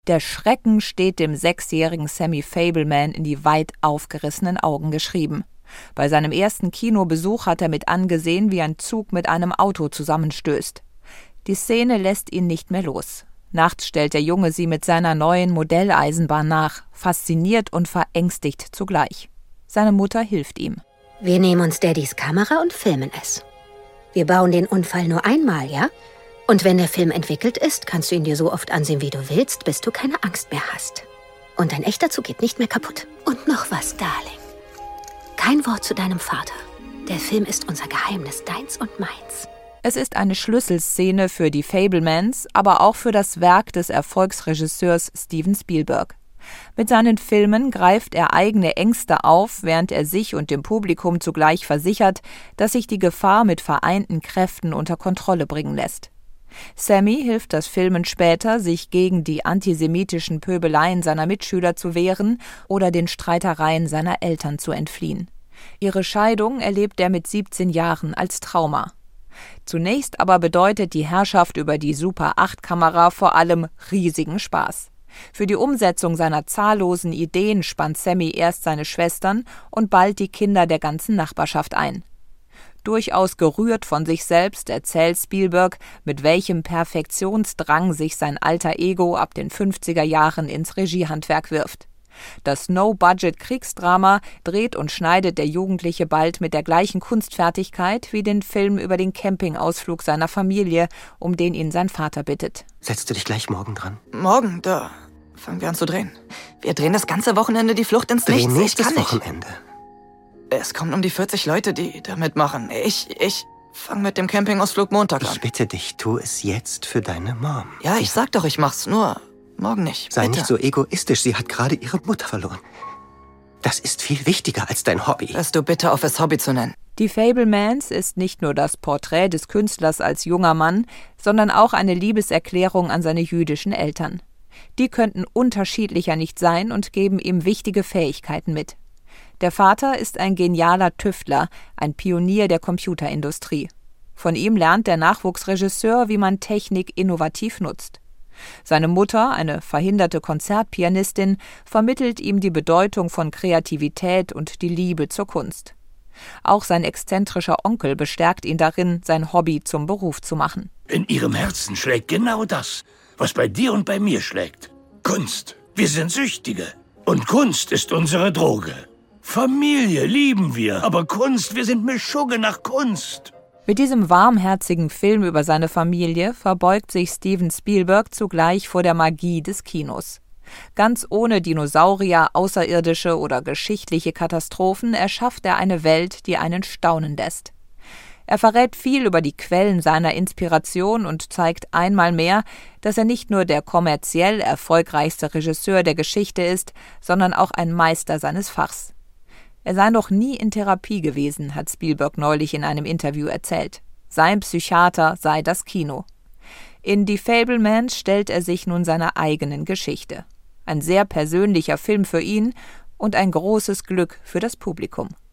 Der Schrecken steht dem 6-jährigen Sammy Fabelman in die weit aufgerissenen Augen geschrieben. Bei seinem ersten Kinobesuch hat er mit angesehen, wie ein Zug mit einem Auto zusammenstößt. Die Szene lässt ihn nicht mehr los. Nachts stellt der Junge sie mit seiner neuen Modelleisenbahn nach, fasziniert und verängstigt zugleich. Seine Mutter hilft ihm. Wir nehmen uns Daddys Kamera und filmen es. Wir bauen den Unfall nur einmal, ja? Und wenn der Film entwickelt ist, kannst du ihn dir so oft ansehen, wie du willst, bis du keine Angst mehr hast. Und ein echter Zug geht nicht mehr kaputt. Und noch was, Darling. Kein Wort zu deinem Vater. Der Film ist unser Geheimnis, deins und meins. Es ist eine Schlüsselszene für die Fabelmans, aber auch für das Werk des Erfolgsregisseurs Steven Spielberg. Mit seinen Filmen greift er eigene Ängste auf, während er sich und dem Publikum zugleich versichert, dass sich die Gefahr mit vereinten Kräften unter Kontrolle bringen lässt. Sammy hilft das Filmen später, sich gegen die antisemitischen Pöbeleien seiner Mitschüler zu wehren oder den Streitereien seiner Eltern zu entfliehen. Ihre Scheidung erlebt er mit 17 Jahren als Trauma. Zunächst aber bedeutet die Herrschaft über die Super-8-Kamera vor allem riesigen Spaß. Für die Umsetzung seiner zahllosen Ideen spannt Sammy erst seine Schwestern und bald die Kinder der ganzen Nachbarschaft ein. Durchaus gerührt von sich selbst erzählt Spielberg, mit welchem Perfektionsdrang sich sein alter Ego ab den 50er Jahren ins Regiehandwerk wirft. Das No-Budget-Kriegsdrama dreht und schneidet der Jugendliche bald mit der gleichen Kunstfertigkeit wie den Film über den Campingausflug seiner Familie, um den ihn sein Vater bittet. Setzt du dich gleich morgen dran? Morgen? Da fangen wir an zu drehen. Wir drehen das ganze Wochenende die Flucht ins Nichts. Nächstes Wochenende. Es kommen um die 40 Leute, die da mitmachen. Ich fange mit dem Campingausflug Montag an. Ich bitte dich, tu es jetzt für deine Mom. Ja, ich sag doch, ich mach's, nur morgen nicht. Sei bitte. nicht so egoistisch, sie hat gerade ihre Mutter verloren. Das ist viel wichtiger als dein Hobby. Hörst du bitte auf, es Hobby zu nennen. Die Fabelmans ist nicht nur das Porträt des Künstlers als junger Mann, sondern auch eine Liebeserklärung an seine jüdischen Eltern. Die könnten unterschiedlicher nicht sein und geben ihm wichtige Fähigkeiten mit. Der Vater ist ein genialer Tüftler, ein Pionier der Computerindustrie. Von ihm lernt der Nachwuchsregisseur, wie man Technik innovativ nutzt. Seine Mutter, eine verhinderte Konzertpianistin, vermittelt ihm die Bedeutung von Kreativität und die Liebe zur Kunst. Auch sein exzentrischer Onkel bestärkt ihn darin, sein Hobby zum Beruf zu machen. In ihrem Herzen schlägt genau das, was bei dir und bei mir schlägt. Kunst. Wir sind Süchtige. Und Kunst ist unsere Droge. Familie lieben wir, aber Kunst, wir sind Mischugge nach Kunst. Mit diesem warmherzigen Film über seine Familie verbeugt sich Steven Spielberg zugleich vor der Magie des Kinos. Ganz ohne Dinosaurier, Außerirdische oder geschichtliche Katastrophen erschafft er eine Welt, die einen staunen lässt. Er verrät viel über die Quellen seiner Inspiration und zeigt einmal mehr, dass er nicht nur der kommerziell erfolgreichste Regisseur der Geschichte ist, sondern auch ein Meister seines Fachs. Er sei noch nie in Therapie gewesen, hat Spielberg neulich in einem Interview erzählt. Sein Psychiater sei das Kino. In Die Fabelmans stellt er sich nun seiner eigenen Geschichte. Ein sehr persönlicher Film für ihn und ein großes Glück für das Publikum.